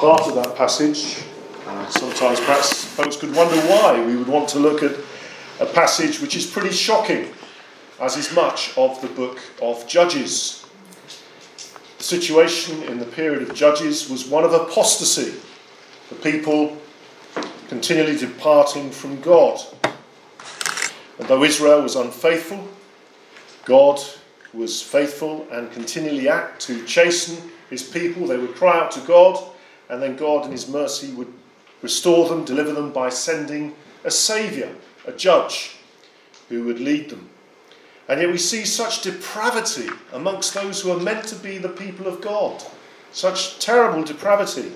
part of that passage. Sometimes perhaps folks could wonder why we would want to look at a passage which is pretty shocking, as is much of the book of Judges. The situation in the period of Judges was one of apostasy, the people continually departing from God. And though Israel was unfaithful, God was faithful and continually act to chasten his people. They would cry out to God, and then God in his mercy would restore them, deliver them by sending a saviour, a judge, who would lead them. And yet we see such depravity amongst those who are meant to be the people of God. Such terrible depravity.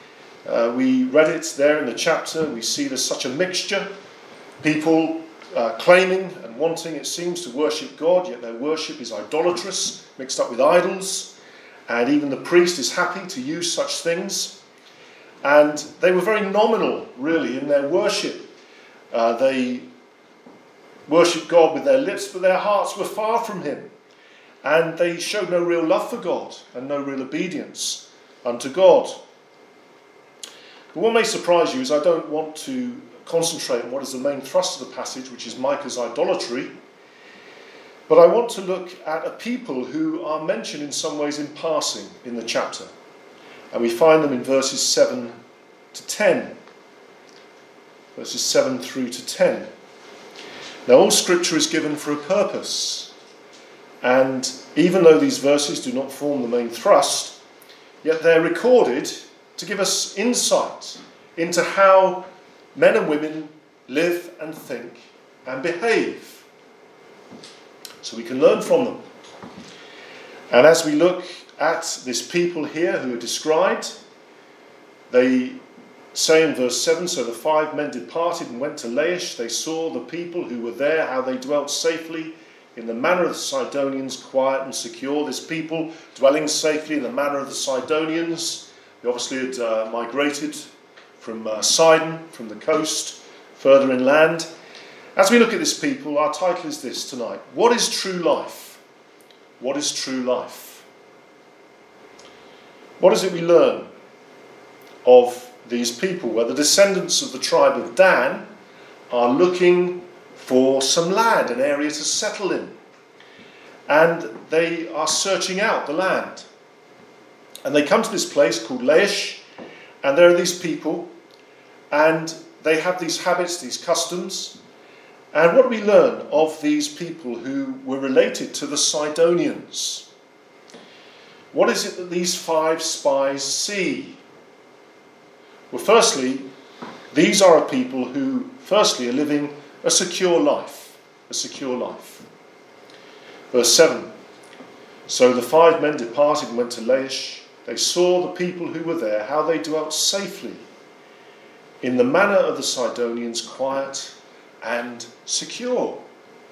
We read it there in the chapter. We see there's such a mixture. People claiming and wanting, it seems, to worship God, yet their worship is idolatrous, mixed up with idols. And even the priest is happy to use such things. And they were very nominal, really, in their worship. They worshipped God with their lips, but their hearts were far from him. And they showed no real love for God and no real obedience unto God. But what may surprise you is I don't want to concentrate on what is the main thrust of the passage, which is Micah's idolatry. But I want to look at a people who are mentioned in some ways in passing in the chapter. And we find them in verses 7 to 10. Verses 7 through to 10. Now, all scripture is given for a purpose. And even though these verses do not form the main thrust, yet they're recorded to give us insight into how men and women live and think and behave. So we can learn from them. And as we look at this people here who are described, they say in verse 7, so the 5 men departed and went to Laish. They saw the people who were there, how they dwelt safely in the manner of the Sidonians, quiet and secure. This people dwelling safely in the manner of the Sidonians. They obviously had migrated from Sidon, from the coast, further inland. As we look at this people, our title is this tonight: what is true life? What is true life? What is it we learn of these people? Well, the descendants of the tribe of Dan are looking for some land, an area to settle in. And they are searching out the land. And they come to this place called Laish, and there are these people, and they have these habits, these customs. And what do we learn of these people who were related to the Sidonians? What is it that these 5 spies see? Well, firstly, these are a people who, firstly, are living a secure life. A secure life. Verse 7. So the 5 men departed and went to Laish. They saw the people who were there, how they dwelt safely in the manner of the Sidonians, quiet and secure.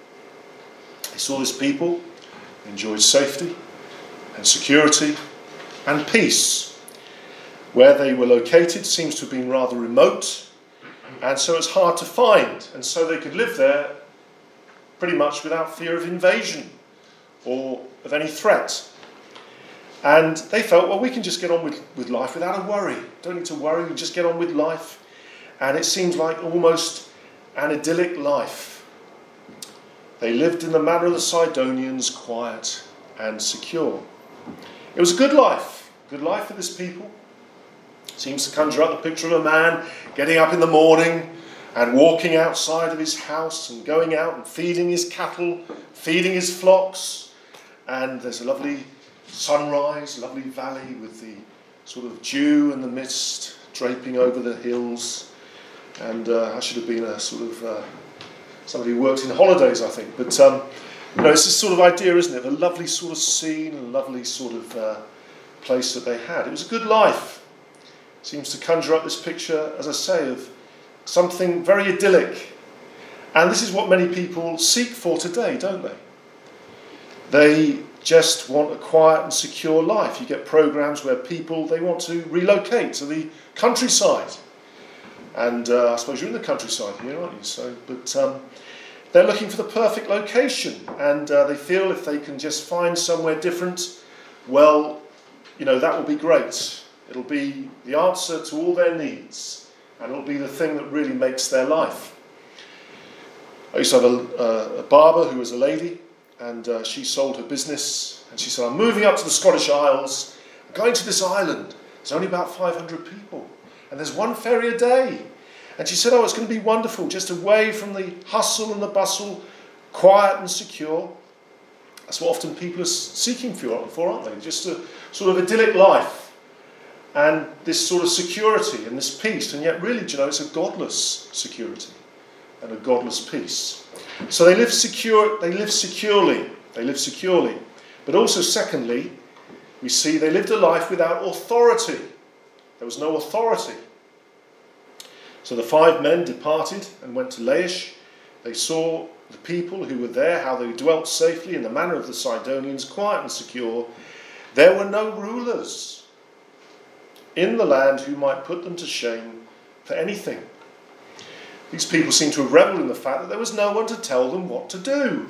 They saw this people, enjoyed safety and security and peace. Where they were located seems to have been rather remote, and so it's hard to find. And so they could live there pretty much without fear of invasion or of any threat. And they felt, well, we can just get on with life without a worry. Don't need to worry, we just get on with life. And it seems like almost an idyllic life. They lived in the manner of the Sidonians, quiet and secure. It was a good life for this people. Seems to conjure up the picture of a man getting up in the morning and walking outside of his house and going out and feeding his cattle, feeding his flocks. And there's a lovely sunrise, lovely valley with the sort of dew and the mist draping over the hills. And I should have been a sort of somebody who worked in holidays, I think. But, it's this sort of idea, isn't it? A lovely sort of scene, a lovely sort of place that they had. It was a good life. Seems to conjure up this picture, as I say, of something very idyllic. And this is what many people seek for today, don't they? They just want a quiet and secure life. You get programs where people, they want to relocate to the countryside. And I suppose you're in the countryside here, aren't you? But they're looking for the perfect location. And they feel if they can just find somewhere different, well, that will be great. It'll be the answer to all their needs, and it'll be the thing that really makes their life. I used to have a barber who was a lady, and she sold her business, and she said, I'm moving up to the Scottish Isles, I'm going to this island, there's only about 500 people, and there's one ferry a day. And she said, it's going to be wonderful, just away from the hustle and the bustle, quiet and secure. That's what often people are seeking for, aren't they? Just a sort of idyllic life, and this sort of security and this peace, and yet really, it's a godless security and a godless peace. So they live securely, but also secondly, we see they lived a life without authority. There was no authority. So the 5 men departed and went to Laish. They saw the people who were there, how they dwelt safely in the manner of the Sidonians, quiet and secure. There were no rulers in the land who might put them to shame for anything. These people seem to have revelled in the fact that there was no one to tell them what to do.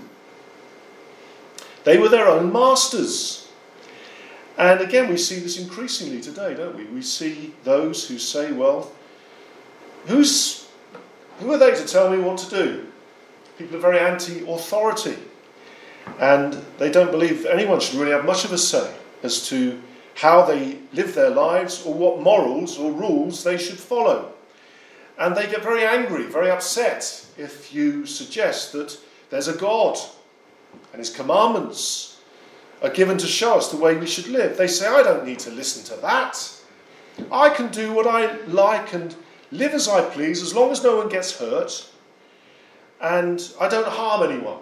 They were their own masters. And again, we see this increasingly today, don't we? We see those who say, well, who are they to tell me what to do? People are very anti-authority. And they don't believe anyone should really have much of a say as to how they live their lives or what morals or rules they should follow. And they get very angry, very upset if you suggest that there's a God and his commandments are given to show us the way we should live. They say, I don't need to listen to that. I can do what I like and live as I please as long as no one gets hurt and I don't harm anyone.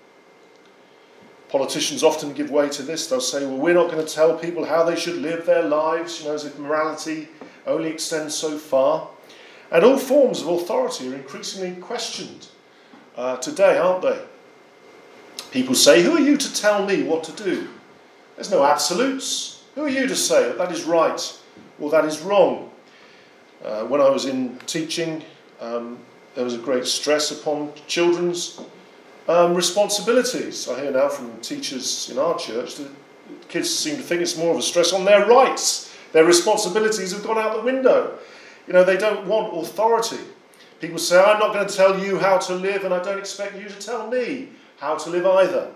Politicians often give way to this. They'll say, well, we're not going to tell people how they should live their lives, as if morality only extends so far. And all forms of authority are increasingly questioned today, aren't they? People say, who are you to tell me what to do? There's no absolutes. Who are you to say that is right or that is wrong? When I was in teaching, there was a great stress upon children's responsibilities. I hear now from teachers in our church that kids seem to think it's more of a stress on their rights. Their responsibilities have gone out the window. They don't want authority. People say, I'm not going to tell you how to live, and I don't expect you to tell me how to live either.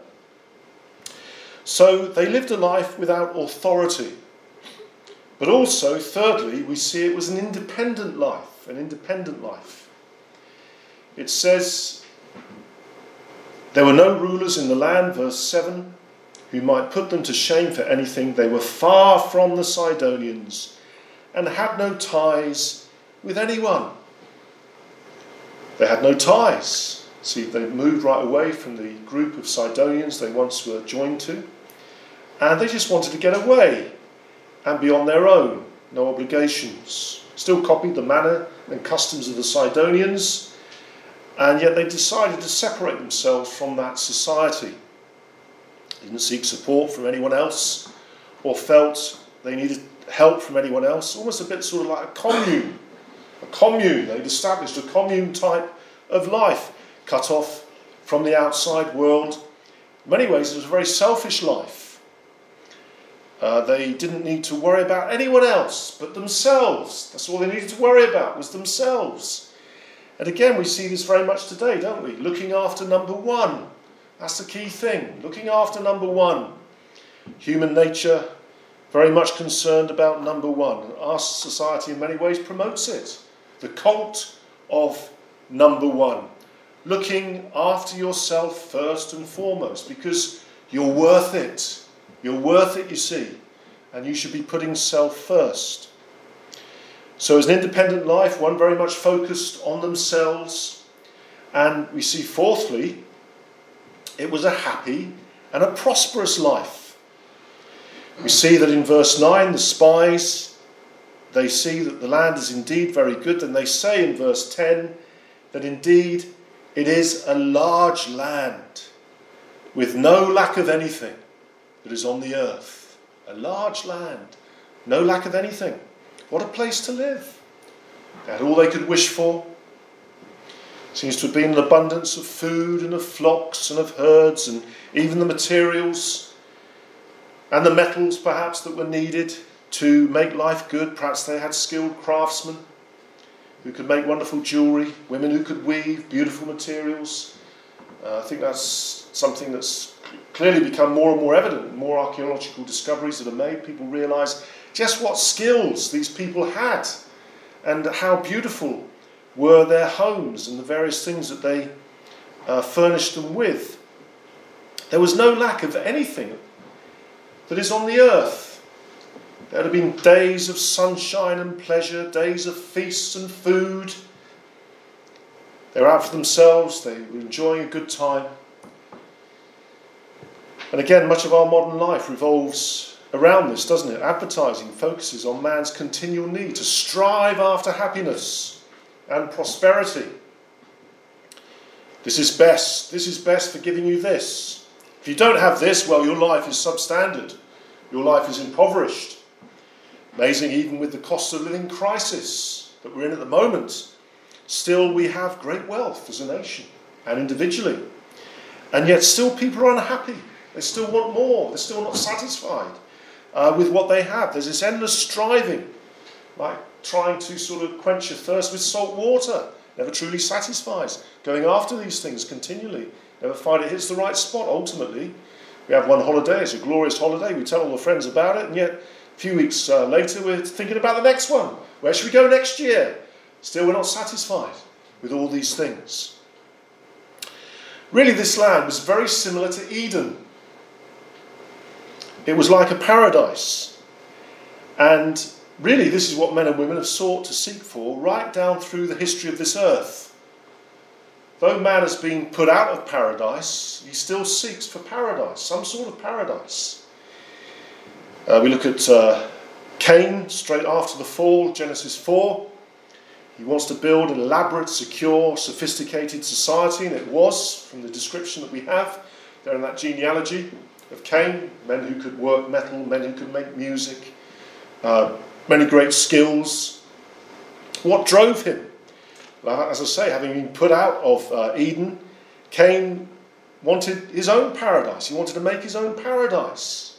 So they lived a life without authority. But also, thirdly, we see it was an independent life. It says, there were no rulers in the land, verse 7, who might put them to shame for anything. They were far from the Sidonians and had no ties with anyone. They had no ties. See, they moved right away from the group of Sidonians they once were joined to, and they just wanted to get away and be on their own, no obligations. Still copied the manner and customs of the Sidonians, and yet they decided to separate themselves from that society. They didn't seek support from anyone else or felt they needed help from anyone else. Almost a bit sort of like a commune. They'd established a commune type of life, cut off from the outside world. In many ways, it was a very selfish life. They didn't need to worry about anyone else but themselves. That's all they needed to worry about was themselves. And again, we see this very much today, don't we? Looking after number one. That's the key thing. Looking after number one. Human nature, very much concerned about number one. Our society in many ways promotes it. The cult of number one. Looking after yourself first and foremost, because you're worth it. You're worth it, you see. And you should be putting self first. So as an independent life, one very much focused on themselves. And we see fourthly, it was a happy and a prosperous life. We see that in verse 9, the spies, they see that the land is indeed very good. And they say in verse 10 that indeed it is a large land with no lack of anything that is on the earth. A large land, no lack of anything. What a place to live. They had all they could wish for. Seems to have been an abundance of food and of flocks and of herds and even the materials and the metals perhaps that were needed. to make life good. Perhaps they had skilled craftsmen who could make wonderful jewellery, women who could weave beautiful materials. I think that's something that's clearly become more and more evident. More archaeological discoveries that are made, people realise just what skills these people had and how beautiful were their homes and the various things that they furnished them with. There was no lack of anything that is on the earth. There had been days of sunshine and pleasure, days of feasts and food. They were out for themselves, they were enjoying a good time. And again, much of our modern life revolves around this, doesn't it? Advertising focuses on man's continual need to strive after happiness and prosperity. This is best for giving you this. If you don't have this, well, your life is substandard. Your life is impoverished. Amazing, even with the cost of living crisis that we're in at the moment, still we have great wealth as a nation and individually. And yet still people are unhappy. They still want more. They're still not satisfied with what they have. There's this endless striving, like trying to sort of quench your thirst with salt water. Never truly satisfies. Going after these things continually. Never find it hits the right spot. Ultimately, we have one holiday. It's a glorious holiday. We tell all the friends about it. And yet, a few weeks later, we're thinking about the next one. Where should we go next year? Still, we're not satisfied with all these things. Really, this land was very similar to Eden. It was like a paradise. And really, this is what men and women have sought to seek for right down through the history of this earth. Though man has been put out of paradise, he still seeks for paradise, some sort of paradise. We look at Cain straight after the fall, Genesis 4. He wants to build an elaborate, secure, sophisticated society, and it was, from the description that we have there in that genealogy of Cain, men who could work metal, men who could make music, many great skills. What drove him? Well, as I say, having been put out of Eden, Cain wanted his own paradise. He wanted to make his own paradise.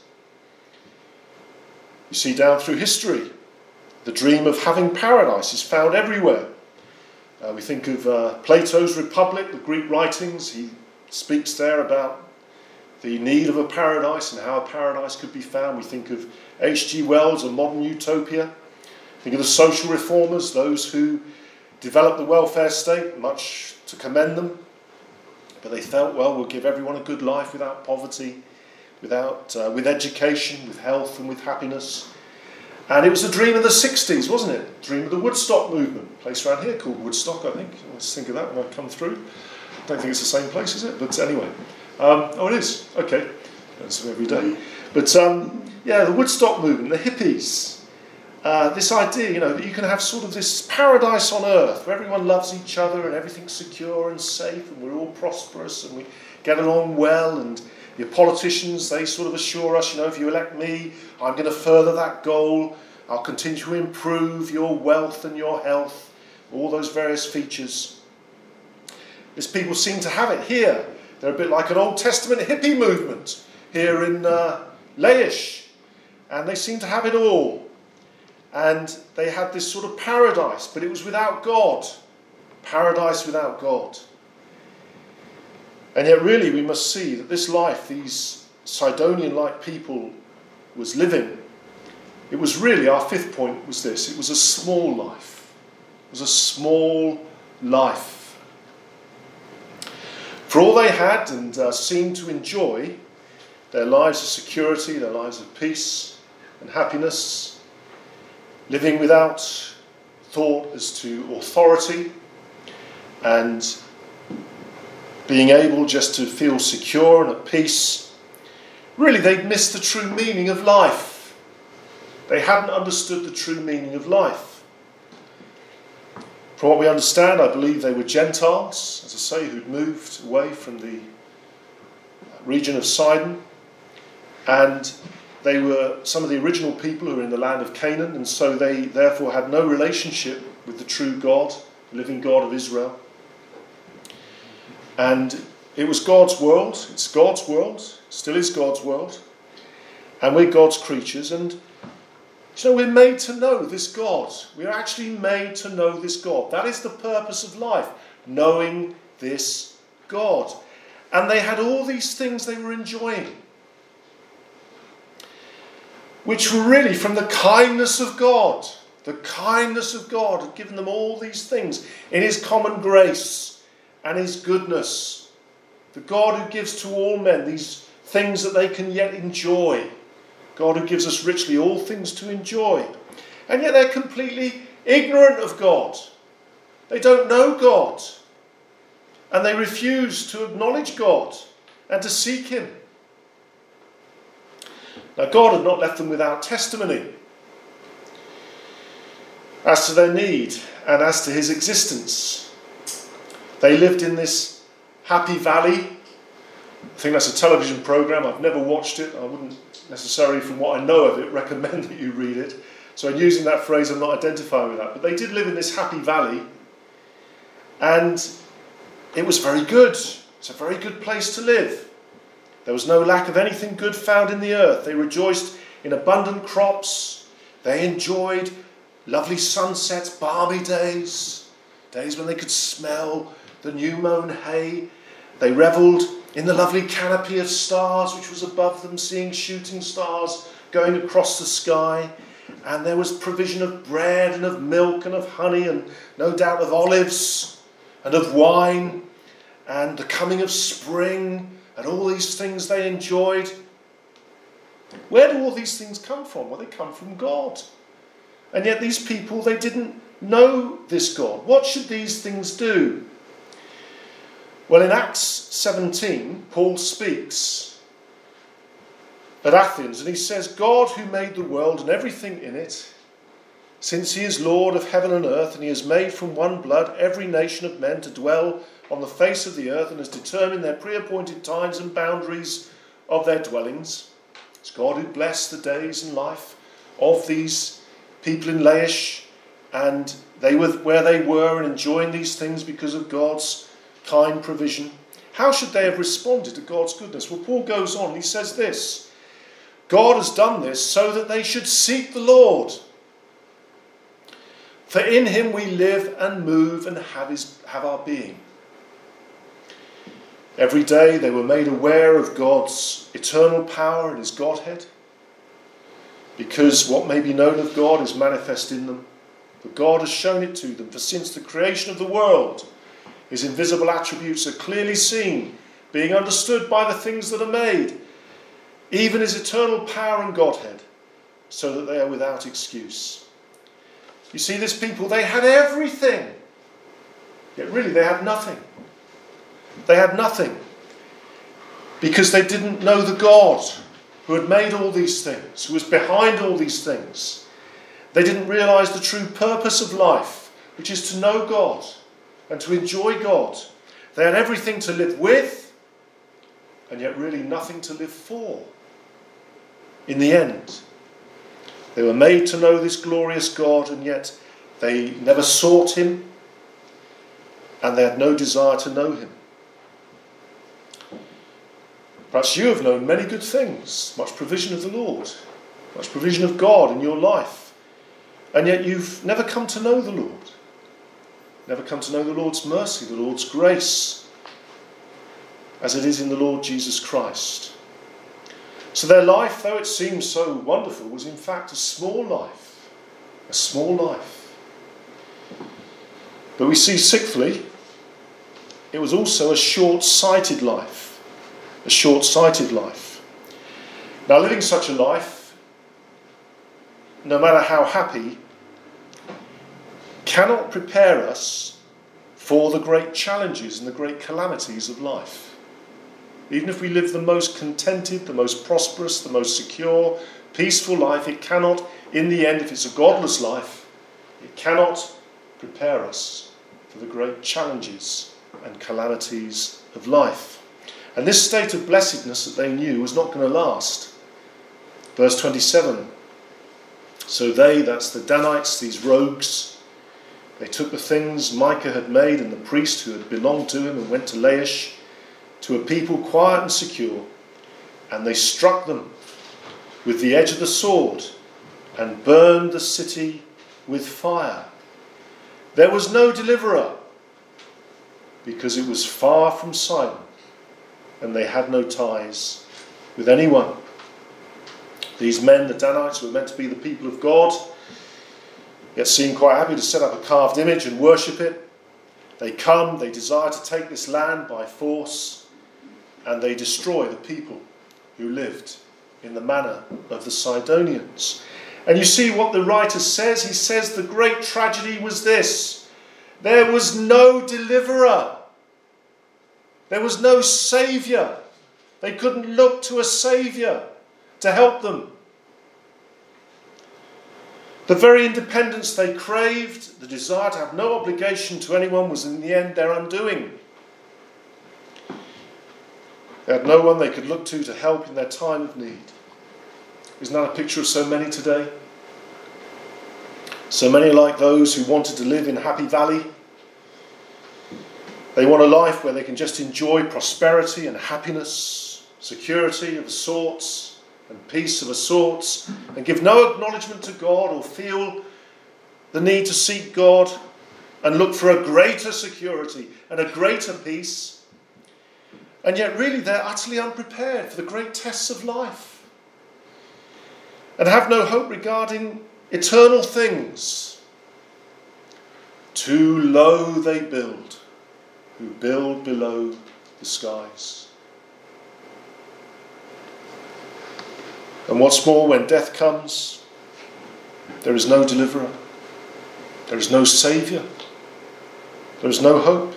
You see down through history, the dream of having paradise is found everywhere. We think of Plato's Republic, the Greek writings. He speaks there about the need of a paradise and how a paradise could be found. We think of H.G. Wells, A Modern Utopia. Think of the social reformers, those who developed the welfare state, much to commend them. But they felt, well, we'll give everyone a good life without poverty, with education, with health and with happiness. And it was a dream of the 60s, wasn't it? Dream of the Woodstock movement. A place around here called Woodstock, I think. I always think of that when I come through. I don't think it's the same place, is it? But anyway. Oh, it is. Okay. That's every day. But, the Woodstock movement, the hippies. This idea, that you can have sort of this paradise on earth where everyone loves each other and everything's secure and safe and we're all prosperous and we get along well, and your politicians, they sort of assure us, if you elect me, I'm going to further that goal. I'll continue to improve your wealth and your health, all those various features. These people seem to have it here. They're a bit like an Old Testament hippie movement here in Laish, and they seem to have it all. And they had this sort of paradise, but it was without God. Paradise without God. And yet really we must see that this life these Sidonian-like people was living, it was really, our fifth point was this, it was a small life. It was a small life. For all they had and seemed to enjoy, their lives of security, their lives of peace and happiness, living without thought as to authority and being able just to feel secure and at peace, really they'd missed the true meaning of life. They hadn't understood the true meaning of life. From what we understand, I believe they were Gentiles, as I say, who'd moved away from the region of Sidon, and they were some of the original people who were in the land of Canaan, and so they therefore had no relationship with the true God, the living God of Israel. And it was God's world, it's God's world, still is God's world, and we're God's creatures, and So we're made to know this God. We're actually made to know this God. That is the purpose of life, knowing this God. And they had all these things they were enjoying, which were really from the kindness of God. The kindness of God had given them all these things in his common grace and his goodness. The God who gives to all men these things that they can yet enjoy. God who gives us richly all things to enjoy. And yet they're completely ignorant of God. They don't know God. And they refuse to acknowledge God and to seek him. Now God had not left them without testimony as to their need and as to his existence. They lived in this happy valley. I think that's a television programme. I've never watched it. I wouldn't necessarily, from what I know of it, recommend that you read it. So in using that phrase, I'm not identifying with that. But they did live in this happy valley. And it was very good. It's a very good place to live. There was no lack of anything good found in the earth. They rejoiced in abundant crops. They enjoyed lovely sunsets, balmy days, days when they could smell the new mown hay. They revelled in the lovely canopy of stars which was above them, seeing shooting stars going across the sky. And there was provision of bread and of milk and of honey and no doubt of olives and of wine and the coming of spring and all these things they enjoyed. Where do all these things come from? Well, they come from God. And yet these people, they didn't know this God. What should these things do? Well, in Acts 17, Paul speaks at Athens, and he says, God who made the world and everything in it, since he is Lord of heaven and earth, and he has made from one blood every nation of men to dwell on the face of the earth, and has determined their pre-appointed times and boundaries of their dwellings. It's God who blessed the days and life of these people in Laish, and they were where they were and enjoying these things because of God's kind provision. How should they have responded to God's goodness? Well, Paul goes on, he says this: God has done this so that they should seek the Lord. For in him we live and move and have our being. Every day they were made aware of God's eternal power and his Godhead, because what may be known of God is manifest in them. For God has shown it to them. For since the creation of the world, his invisible attributes are clearly seen, being understood by the things that are made, even his eternal power and Godhead, so that they are without excuse. You see, this people, they had everything, yet really they had nothing. They had nothing because they didn't know the God who had made all these things, who was behind all these things. They didn't realise the true purpose of life, which is to know God and to enjoy God. They had everything to live with, and yet really nothing to live for. In the end, they were made to know this glorious God, and yet they never sought him, and they had no desire to know him. Perhaps you have known many good things, much provision of the Lord, much provision of God in your life, and yet you've never come to know the Lord, never come to know the Lord's mercy, the Lord's grace, as it is in the Lord Jesus Christ. So their life, though it seems so wonderful, was in fact a small life, a small life. But we see, sixthly, it was also a short-sighted life. A short-sighted life. Now, living such a life, no matter how happy, cannot prepare us for the great challenges and the great calamities of life. Even if we live the most contented, the most prosperous, the most secure, peaceful life, it cannot, in the end, if it's a godless life, it cannot prepare us for the great challenges and calamities of life. And this state of blessedness that they knew was not going to last. Verse 27. So they, that's the Danites, these rogues, they took the things Micah had made and the priest who had belonged to him and went to Laish, to a people quiet and secure, and they struck them with the edge of the sword and burned the city with fire. There was no deliverer, because it was far from Sidon, and they had no ties with anyone. These men, the Danites, were meant to be the people of God, yet seem quite happy to set up a carved image and worship it. They come, they desire to take this land by force, and they destroy the people who lived in the manner of the Sidonians. And you see what the writer says. He says the great tragedy was this: there was no deliverer. There was no saviour. They couldn't look to a saviour to help them. The very independence they craved, the desire to have no obligation to anyone, was in the end their undoing. They had no one they could look to help in their time of need. Isn't that a picture of so many today? So many like those who wanted to live in Happy Valley. They want a life where they can just enjoy prosperity and happiness, security of a sort, and peace of a sort, and give no acknowledgement to God or feel the need to seek God and look for a greater security and a greater peace. And yet really they're utterly unprepared for the great tests of life and have no hope regarding eternal things. Too low they build, who build below the skies. And what's more, when death comes, there is no deliverer, there is no saviour, there is no hope.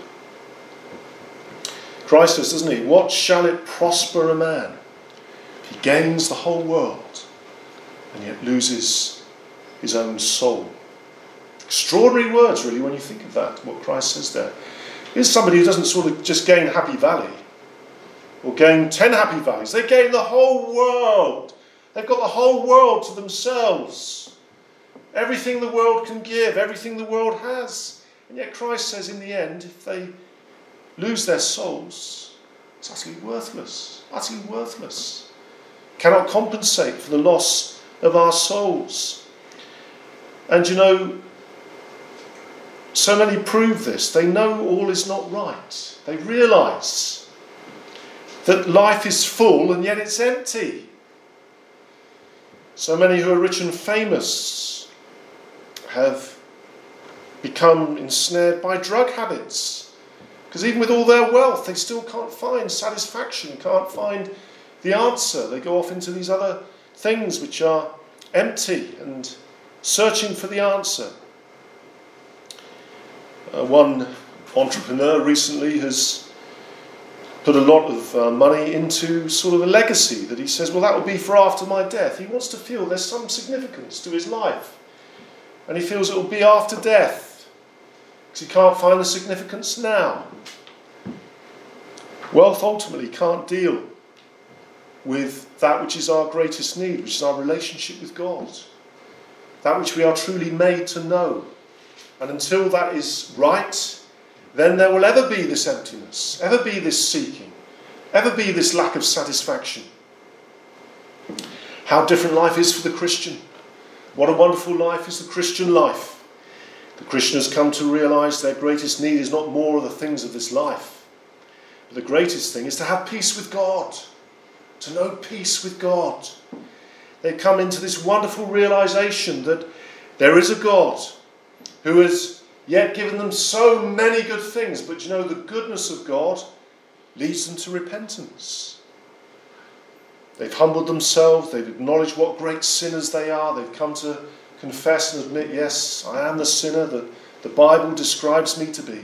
Christ says, doesn't he, what shall it prosper a man if he gains the whole world and yet loses his own soul? Extraordinary words, really, when you think of that, what Christ says there. Here's somebody who doesn't sort of just gain Happy Valley or gain 10 Happy Valleys. They gain the whole world. They've got the whole world to themselves. Everything the world can give, everything the world has. And yet Christ says in the end, if they lose their souls, it's utterly worthless. Utterly worthless. Cannot compensate for the loss of our souls. And you know, so many prove this. They know all is not right. They realise that life is full and yet it's empty. So many who are rich and famous have become ensnared by drug habits. Because even with all their wealth, they still can't find satisfaction, can't find the answer. They go off into these other things which are empty and searching for the answer. One entrepreneur recently has put a lot of money into sort of a legacy that he says, well, that will be for after my death. He wants to feel there's some significance to his life. And he feels it will be after death, because he can't find the significance now. Wealth ultimately can't deal with that which is our greatest need, which is our relationship with God, that which we are truly made to know. And until that is right, then there will ever be this emptiness, ever be this seeking, ever be this lack of satisfaction. How different life is for the Christian. What a wonderful life is the Christian life. The Christian has come to realise their greatest need is not more of the things of this life. But the greatest thing is to have peace with God, to know peace with God. They come into this wonderful realisation that there is a God who has yet given them so many good things, but you know, the goodness of God leads them to repentance. They've humbled themselves, they've acknowledged what great sinners they are, they've come to confess and admit, yes, I am the sinner that the Bible describes me to be.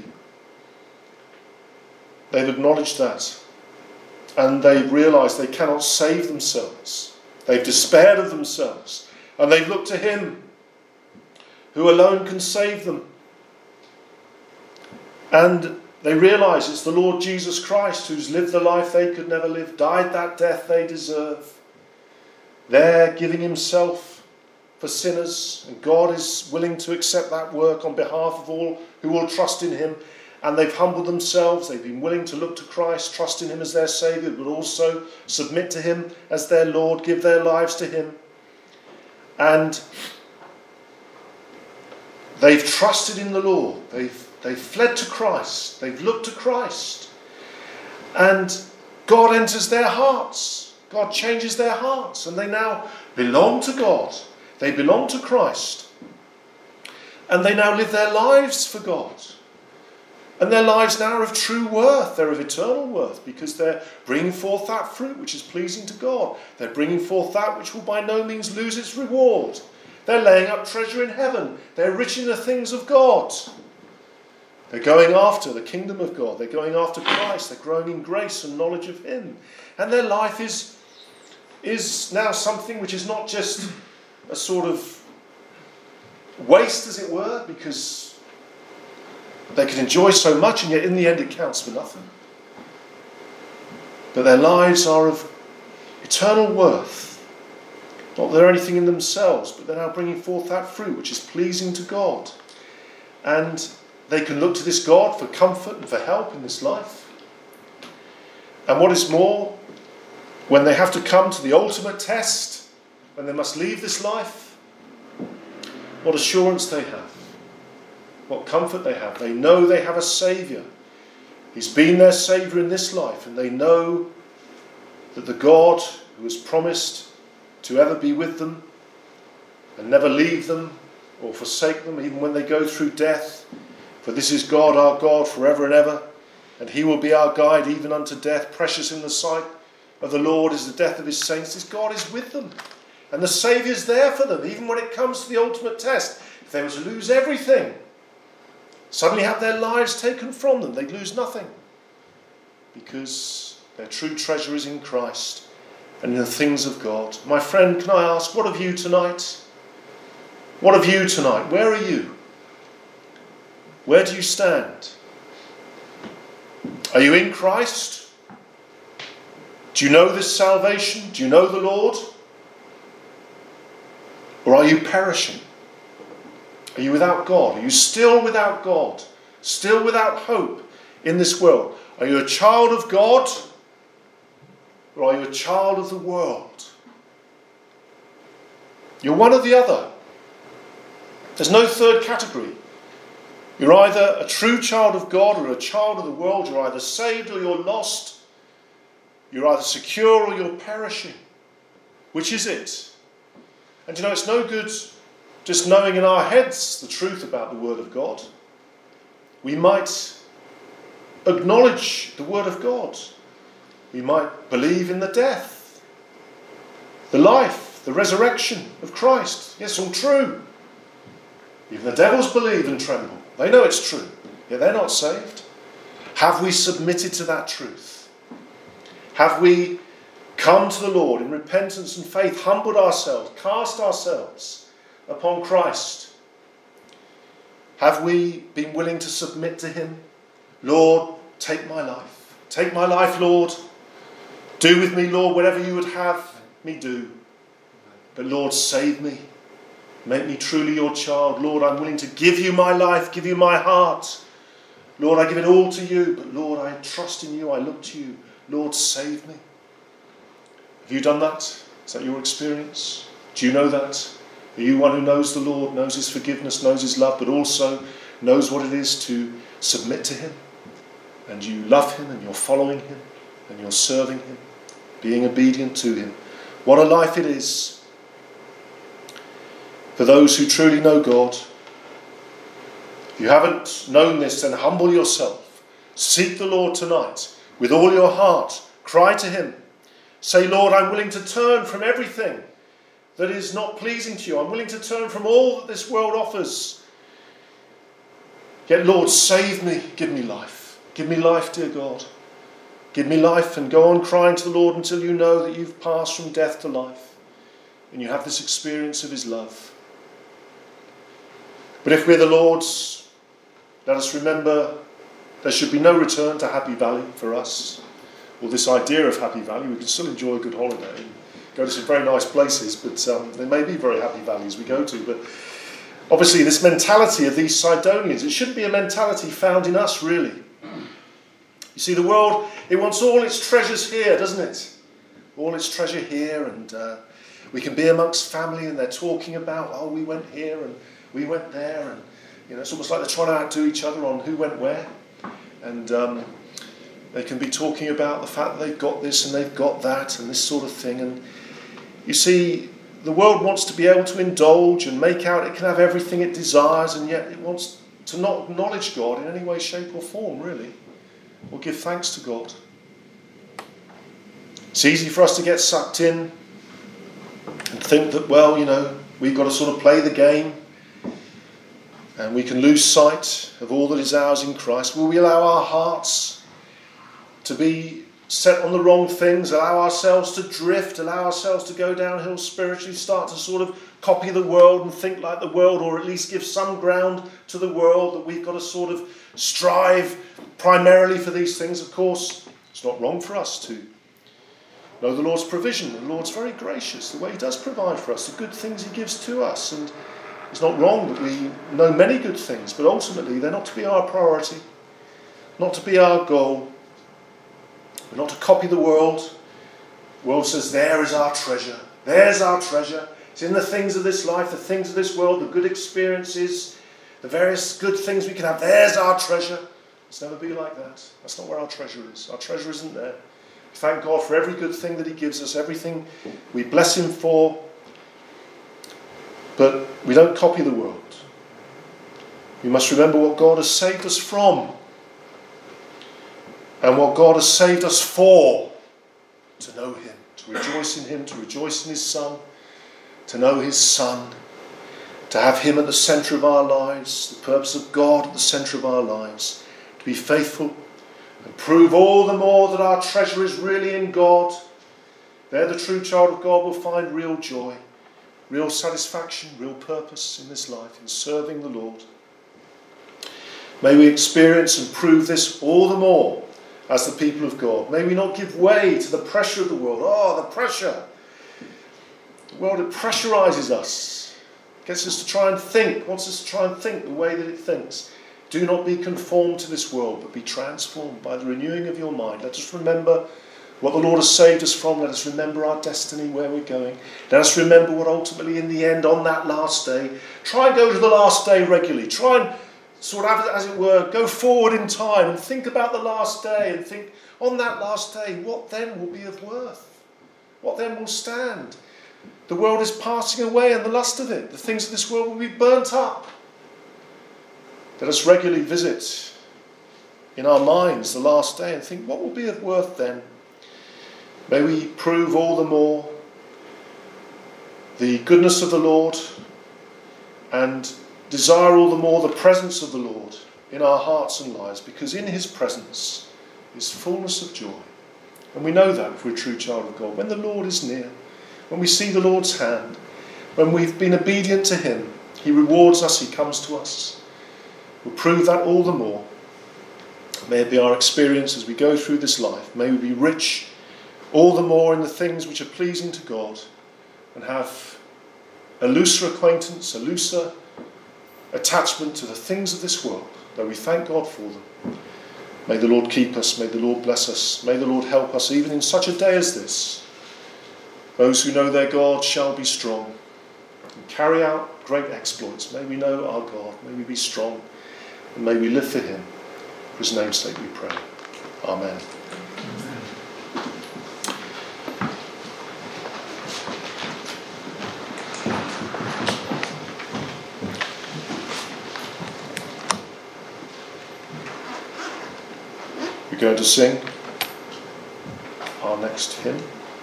They've acknowledged that, and they've realised they cannot save themselves. They've despaired of themselves, and they've looked to Him who alone can save them. And they realise it's the Lord Jesus Christ who's lived the life they could never live, died that death they deserve, there giving Himself for sinners, and God is willing to accept that work on behalf of all who will trust in Him. And they've humbled themselves, they've been willing to look to Christ, trust in Him as their Saviour, but also submit to Him as their Lord, give their lives to Him. And they've trusted in the Lord. They've fled to Christ. They've looked to Christ. And God enters their hearts. God changes their hearts. And they now belong to God. They belong to Christ. And they now live their lives for God. And their lives now are of true worth. They're of eternal worth, because they're bringing forth that fruit which is pleasing to God. They're bringing forth that which will by no means lose its reward. They're laying up treasure in heaven. They're rich in the things of God. They're going after the kingdom of God. They're going after Christ. They're growing in grace and knowledge of Him. And their life is now something which is not just a sort of waste, as it were, because they can enjoy so much, and yet in the end it counts for nothing. But their lives are of eternal worth. Not that they're anything in themselves, but they're now bringing forth that fruit which is pleasing to God. And they can look to this God for comfort and for help in this life. And what is more, when they have to come to the ultimate test, when they must leave this life, what assurance they have. What comfort they have. They know they have a Saviour. He's been their Saviour in this life, and they know that the God who has promised to ever be with them and never leave them or forsake them, even when they go through death, for this is God, our God, forever and ever, and He will be our guide even unto death. Precious in the sight of the Lord is the death of His saints. This God is with them, and the Saviour's there for them, even when it comes to the ultimate test. If they were to lose everything, suddenly have their lives taken from them, they'd lose nothing, because their true treasure is in Christ and in the things of God. My friend, can I ask, what of you tonight? What of you tonight? Where are you? Where do you stand? Are you in Christ? Do you know this salvation? Do you know the Lord? Or are you perishing? Are you without God? Are you still without God? Still without hope in this world? Are you a child of God? Or are you a child of the world? You're one or the other. There's no third category. You're either a true child of God or a child of the world. You're either saved or you're lost. You're either secure or you're perishing. Which is it? And you know, it's no good just knowing in our heads the truth about the Word of God. We might acknowledge the Word of God. We might believe in the death, the life, the resurrection of Christ. Yes, all true. Even the devils believe and tremble. They know it's true, yet they're not saved. Have we submitted to that truth? Have we come to the Lord in repentance and faith, humbled ourselves, cast ourselves upon Christ? Have we been willing to submit to Him? Lord, take my life. Take my life, Lord. Do with me, Lord, whatever you would have me do. But Lord, save me. Make me truly your child. Lord, I'm willing to give you my life, give you my heart. Lord, I give it all to you. But Lord, I trust in you. I look to you. Lord, save me. Have you done that? Is that your experience? Do you know that? Are you one who knows the Lord, knows His forgiveness, knows His love, but also knows what it is to submit to Him? And you love Him, and you're following Him, and you're serving Him, being obedient to Him. What a life it is for those who truly know God. If you haven't known this, then humble yourself. Seek the Lord tonight with all your heart. Cry to Him. Say, Lord, I'm willing to turn from everything that is not pleasing to you. I'm willing to turn from all that this world offers. Yet, Lord, save me. Give me life. Give me life, dear God. Give me life, and go on crying to the Lord until you know that you've passed from death to life and you have this experience of His love. But if we're the Lord's, let us remember there should be no return to Happy Valley for us, or this idea of Happy Valley. We can still enjoy a good holiday and go to some very nice places, but there may be very happy valleys we go to. But obviously this mentality of these Sidonians, it shouldn't be a mentality found in us, really. You see, the world, it wants all its treasures here, doesn't it? All its treasure here, and We can be amongst family and they're talking about, oh, we went here and we went there. And it's almost like they're trying to outdo each other on who went where. And they can be talking about the fact that they've got this and they've got that and this sort of thing. And you see, the world wants to be able to indulge and make out it can have everything it desires, and yet it wants to not acknowledge God in any way, shape or form, really, or give thanks to God. It's easy for us to get sucked in and think that, well, we've got to sort of play the game and we can lose sight of all that is ours in Christ. Will we allow our hearts to be set on the wrong things, allow ourselves to drift, allow ourselves to go downhill spiritually, start to sort of copy the world and think like the world, or at least give some ground to the world, that we've got to sort of strive primarily for these things? Of course, it's not wrong for us to know the Lord's provision. The Lord's very gracious, the way he does provide for us, the good things he gives to us. And it's not wrong that we know many good things, but ultimately they're not to be our priority, not to be our goal. We're not to copy the world. The world says, there is our treasure. There's our treasure. It's in the things of this life, the things of this world, the good experiences, the various good things we can have. There's our treasure. Let's never be like that. That's not where our treasure is. Our treasure isn't there. We thank God for every good thing that he gives us, everything we bless him for. But we don't copy the world. We must remember what God has saved us from, and what God has saved us for: to know him, to rejoice in him, to rejoice in his Son, to know his Son, to have him at the centre of our lives, the purpose of God at the centre of our lives, to be faithful and prove all the more that our treasure is really in God. There the true child of God will find real joy, real satisfaction, real purpose in this life, in serving the Lord. May we experience and prove this all the more as the people of God. May we not give way to the pressure of the world. Oh, the pressure. The world, it pressurizes us. Gets us to try and think, wants us to try and think the way that it thinks. Do not be conformed to this world, but be transformed by the renewing of your mind. Let us remember what the Lord has saved us from. Let us remember our destiny, where we're going. Let us remember what ultimately in the end, on that last day, try and go to the last day regularly. Try and sort of, as it were, go forward in time and think about the last day, and think, on that last day, what then will be of worth? What then will stand? The world is passing away and the lust of it. The things of this world will be burnt up. Let us regularly visit in our minds the last day and think, what will be of worth then? May we prove all the more the goodness of the Lord, and desire all the more the presence of the Lord in our hearts and lives, because in his presence is fullness of joy. And we know that if we're a true child of God. When the Lord is near, when we see the Lord's hand, when we've been obedient to him, he rewards us, he comes to us. We'll prove that all the more. May it be our experience as we go through this life. May we be rich all the more in the things which are pleasing to God, and have a looser acquaintance, a looser attachment to the things of this world, though we thank God for them. May the Lord keep us, may the Lord bless us, may the Lord help us even in such a day as this. Those who know their God shall be strong and carry out great exploits. May we know our God, may we be strong, and may we live for him. For his name's sake we pray. Amen. We're going to sing our next hymn,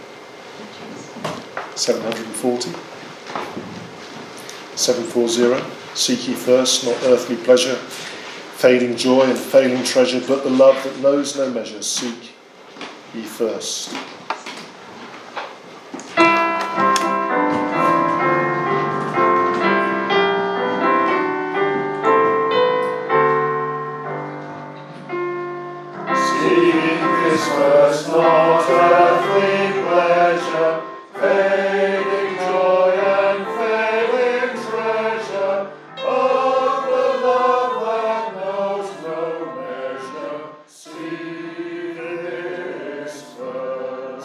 740. 740. Seek ye first, not earthly pleasure, fading joy and failing treasure, but the love that knows no measure. Seek ye first. First, not earthly pleasure, fading joy and failing treasure, but the love that knows no measure. Seek this first.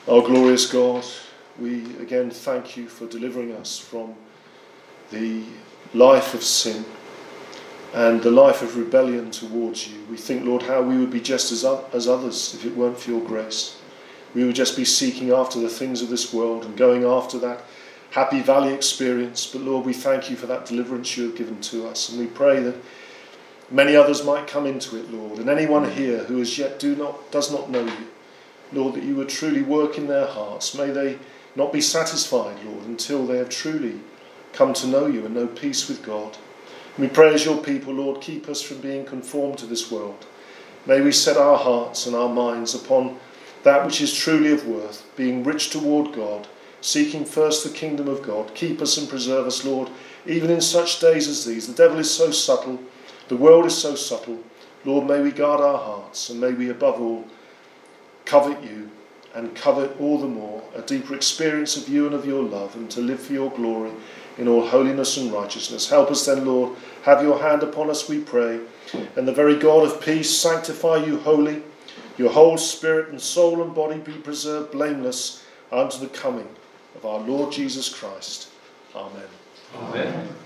Our glorious God, we again thank you for delivering us from the life of sin and the life of rebellion towards you. We think, Lord, how we would be just as others if it weren't for your grace. We would just be seeking after the things of this world and going after that happy valley experience. But Lord, we thank you for that deliverance you have given to us. And we pray that many others might come into it, Lord. And anyone here who as yet does not know you, Lord, that you would truly work in their hearts. May they not be satisfied, Lord, until they have truly come to know you and know peace with God. We pray as your people, Lord, keep us from being conformed to this world. May we set our hearts and our minds upon that which is truly of worth, being rich toward God, seeking first the kingdom of God. Keep us and preserve us, Lord, even in such days as these. The devil is so subtle, the world is so subtle. Lord, may we guard our hearts, and may we above all covet you and covet all the more a deeper experience of you and of your love, and to live for your glory in all holiness and righteousness. Help us then, Lord, have your hand upon us, we pray, and the very God of peace sanctify you wholly. Your whole spirit and soul and body be preserved blameless unto the coming of our Lord Jesus Christ. Amen. Amen.